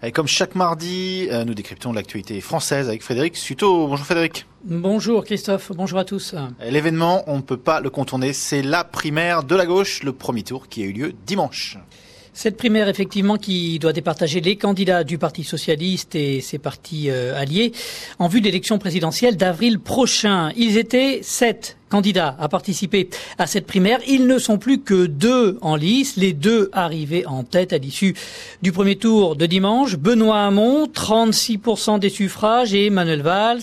Et comme chaque mardi, nous décryptons l'actualité française avec Frédéric Suto. Bonjour Frédéric. Bonjour Christophe, bonjour à tous. L'événement, on ne peut pas le contourner, c'est la primaire de la gauche, le premier tour qui a eu lieu dimanche. Cette primaire, effectivement, qui doit départager les candidats du Parti socialiste et ses partis alliés en vue de l'élection présidentielle d'avril prochain. Ils étaient 7 candidats à participer à cette primaire. Ils ne sont plus que 2 en lice, les 2 arrivés en tête à l'issue du premier tour de dimanche. Benoît Hamon, 36% des suffrages, et Manuel Valls,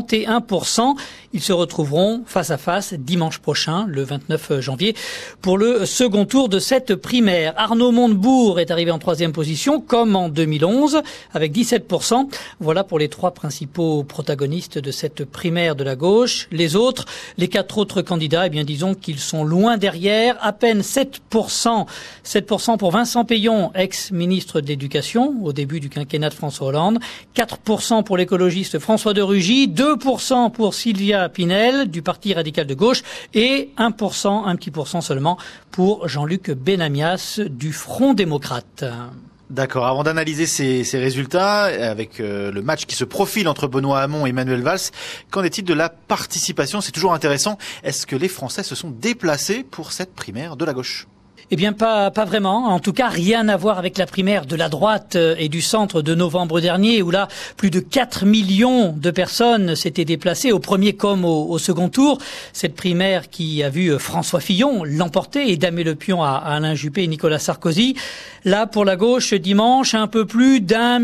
31%. Ils se retrouveront face à face dimanche prochain, le 29 janvier, pour le second tour de cette primaire. Arnaud Montebourg est arrivé en 3e position, comme en 2011, avec 17%. Voilà pour les 3 principaux protagonistes de cette primaire de la gauche. Les autres, les 4 autres candidats, eh bien, disons qu'ils sont loin derrière, à peine 7%. 7% pour Vincent Peillon, ex-ministre de l'Éducation, au début du quinquennat de François Hollande. 4% pour l'écologiste François de Rugy. 2% pour Sylvia Pinel, du Parti radical de gauche. Et 1%, un petit pourcent seulement, pour Jean-Luc Benamias, du Front démocrate. D'accord, avant d'analyser ces résultats, avec le match qui se profile entre Benoît Hamon et Manuel Valls, qu'en est-il de la participation? C'est toujours intéressant. Est-ce que les Français se sont déplacés pour cette primaire de la gauche? Eh bien, pas vraiment. En tout cas, rien à voir avec la primaire de la droite et du centre de novembre dernier, où là, plus de 4 millions de personnes s'étaient déplacées au premier comme au second tour. Cette primaire qui a vu François Fillon l'emporter et damer le pion à Alain Juppé et Nicolas Sarkozy. Là, pour la gauche, dimanche, un peu plus d'1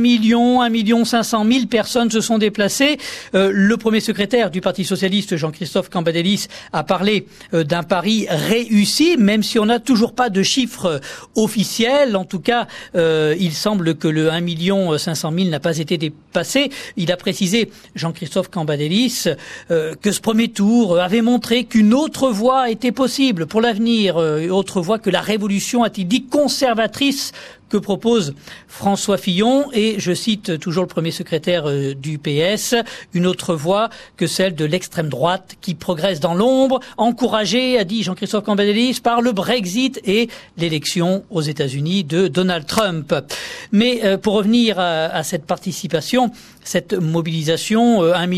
500 000 personnes se sont déplacées. Le premier secrétaire du Parti socialiste, Jean-Christophe Cambadélis, a parlé d'un pari réussi, même si on n'a toujours pas de chiffres officiels. En tout cas, il semble que le 1 500 000 n'a pas été dépassé. Il a précisé, Jean-Christophe Cambadélis, que ce premier tour avait montré qu'une autre voie était possible pour l'avenir, autre voie que la révolution, a-t-il dit, conservatrice que propose François Fillon, et je cite toujours le premier secrétaire du PS, une autre voie que celle de l'extrême droite qui progresse dans l'ombre, encouragée, a dit Jean-Christophe Cambadélis, par le Brexit et l'élection aux États-Unis de Donald Trump. Mais pour revenir à cette participation, cette mobilisation,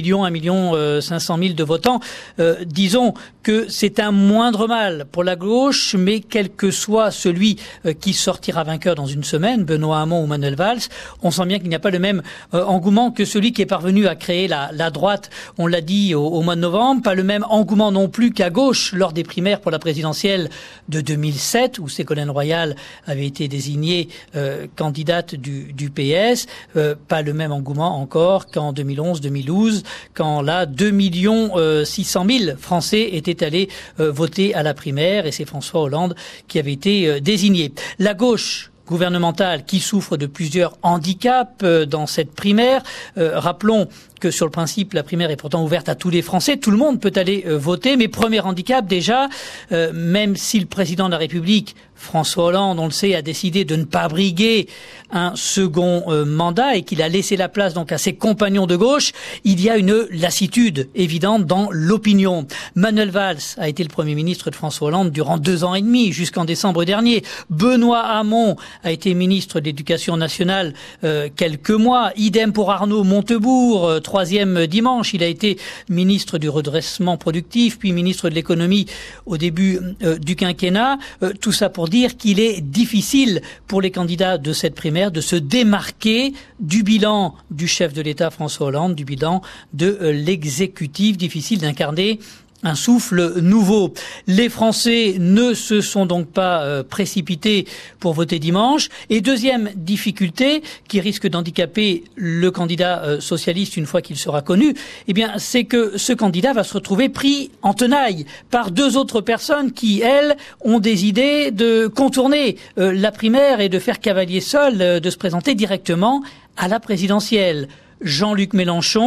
1 500 000 de votants, disons que c'est un moindre mal pour la gauche, mais quel que soit celui qui sortira vainqueur dans une semaine, Benoît Hamon ou Manuel Valls, on sent bien qu'il n'y a pas le même engouement que celui qui est parvenu à créer la droite, on l'a dit au mois de novembre, pas le même engouement non plus qu'à gauche lors des primaires pour la présidentielle de 2007, où Ségolène Royal avait été désignée candidate du PS, pas le même engouement encore qu'en 2011-2012, quand là 2 600 000 Français étaient allés voter à la primaire, et c'est François Hollande qui avait été désigné. La gauche gouvernementale qui souffre de plusieurs handicaps dans cette primaire. Rappelons que sur le principe, la primaire est pourtant ouverte à tous les Français. Tout le monde peut aller voter. Mais premier handicap déjà, même si le président de la République, François Hollande, on le sait, a décidé de ne pas briguer un second mandat et qu'il a laissé la place donc à ses compagnons de gauche, il y a une lassitude évidente dans l'opinion. Manuel Valls a été le Premier ministre de François Hollande durant 2 ans et demi, jusqu'en décembre dernier. Benoît Hamon a été ministre de l'Éducation nationale quelques mois. Idem pour Arnaud Montebourg, 3e dimanche. Il a été ministre du redressement productif, puis ministre de l'économie au début du quinquennat. Tout ça pour dire qu'il est difficile pour les candidats de cette primaire de se démarquer du bilan du chef de l'État François Hollande, du bilan de l'exécutif. Difficile d'incarner un souffle nouveau. Les Français ne se sont donc pas précipités pour voter dimanche. Et deuxième difficulté qui risque d'handicaper le candidat socialiste une fois qu'il sera connu, eh bien, c'est que ce candidat va se retrouver pris en tenaille par 2 autres personnes qui, elles, ont des idées de contourner la primaire et de faire cavalier seul, de se présenter directement à la présidentielle. Jean-Luc Mélenchon,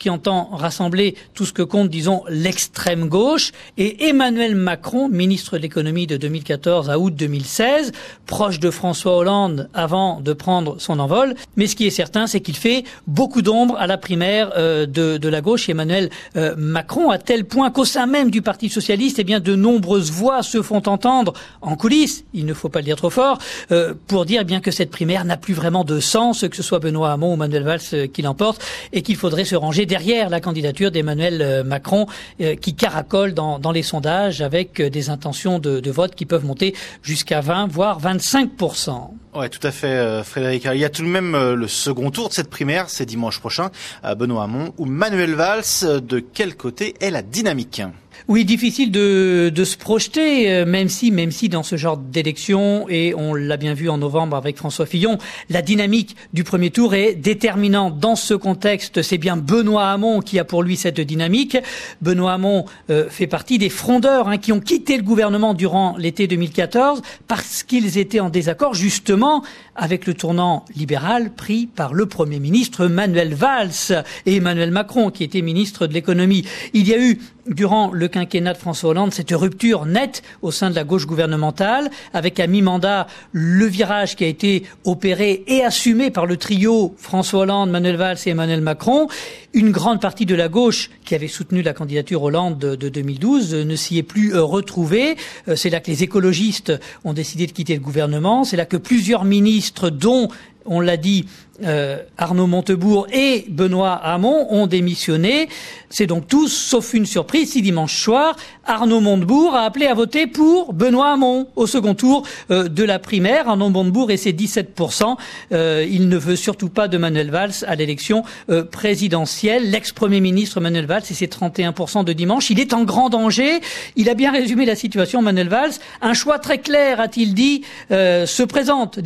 qui entend rassembler tout ce que compte, disons, l'extrême gauche, et Emmanuel Macron, ministre de l'économie de 2014 à août 2016, proche de François Hollande avant de prendre son envol. Mais ce qui est certain, c'est qu'il fait beaucoup d'ombre à la primaire de la gauche, Emmanuel Macron, à tel point qu'au sein même du Parti socialiste, eh bien, de nombreuses voix se font entendre en coulisses, il ne faut pas le dire trop fort, pour dire bien que cette primaire n'a plus vraiment de sens, que ce soit Benoît Hamon ou Manuel Valls qui l'emporte, et qu'il faudrait se ranger derrière la candidature d'Emmanuel Macron, qui caracole dans les sondages avec des intentions de vote qui peuvent monter jusqu'à 20, voire 25%. Ouais, tout à fait, Frédéric. Il y a tout de même le second tour de cette primaire, c'est dimanche prochain, à Benoît Hamon ou Manuel Valls. De quel côté est la dynamique ? Oui, difficile de se projeter, même si dans ce genre d'élection, et on l'a bien vu en novembre avec François Fillon, la dynamique du premier tour est déterminante. Dans ce contexte, c'est bien Benoît Hamon qui a pour lui cette dynamique. Benoît Hamon fait partie des frondeurs qui ont quitté le gouvernement durant l'été 2014 parce qu'ils étaient en désaccord justement avec le tournant libéral pris par le Premier ministre Manuel Valls et Emmanuel Macron, qui était ministre de l'économie. Il y a eu, durant le quinquennat de François Hollande, cette rupture nette au sein de la gauche gouvernementale, avec à mi-mandat le virage qui a été opéré et assumé par le trio François Hollande, Manuel Valls et Emmanuel Macron. Une grande partie de la gauche qui avait soutenu la candidature Hollande de 2012 ne s'y est plus retrouvée. C'est là que les écologistes ont décidé de quitter le gouvernement. C'est là que plusieurs ministres, dont, on l'a dit, Arnaud Montebourg et Benoît Hamon ont démissionné. C'est donc tous, sauf une surprise, si dimanche soir, Arnaud Montebourg a appelé à voter pour Benoît Hamon au second tour de la primaire. Arnaud Montebourg et ses 17%. Il ne veut surtout pas de Manuel Valls à l'élection présidentielle. L'ex-premier ministre Manuel Valls et ses 31% de dimanche. Il est en grand danger. Il a bien résumé la situation, Manuel Valls. Un choix très clair, a-t-il dit, se présente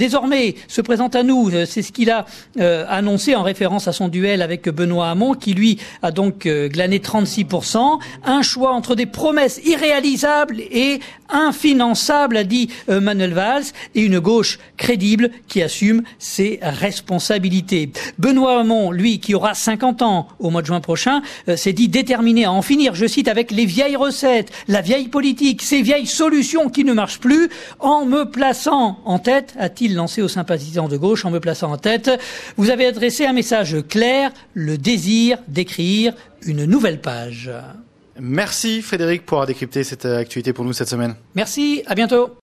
à nous. C'est ce qu'il a annoncé en référence à son duel avec Benoît Hamon, qui lui a donc glané 36%. Un choix entre des promesses irréalisables et infinançables, a dit Manuel Valls, et une gauche crédible qui assume ses responsabilités. Benoît Hamon, lui, qui aura 50 ans au mois de juin prochain, s'est dit déterminé à en finir, je cite, avec les vieilles recettes, la vieille politique, ces vieilles solutions qui ne marchent plus, en me plaçant en tête, a-t-il lancé aux sympathisants de gauche, en me plaçant en tête. Vous avez adressé un message clair, le désir d'écrire une nouvelle page. Merci Frédéric pour avoir décrypté cette actualité pour nous cette semaine. Merci, à bientôt.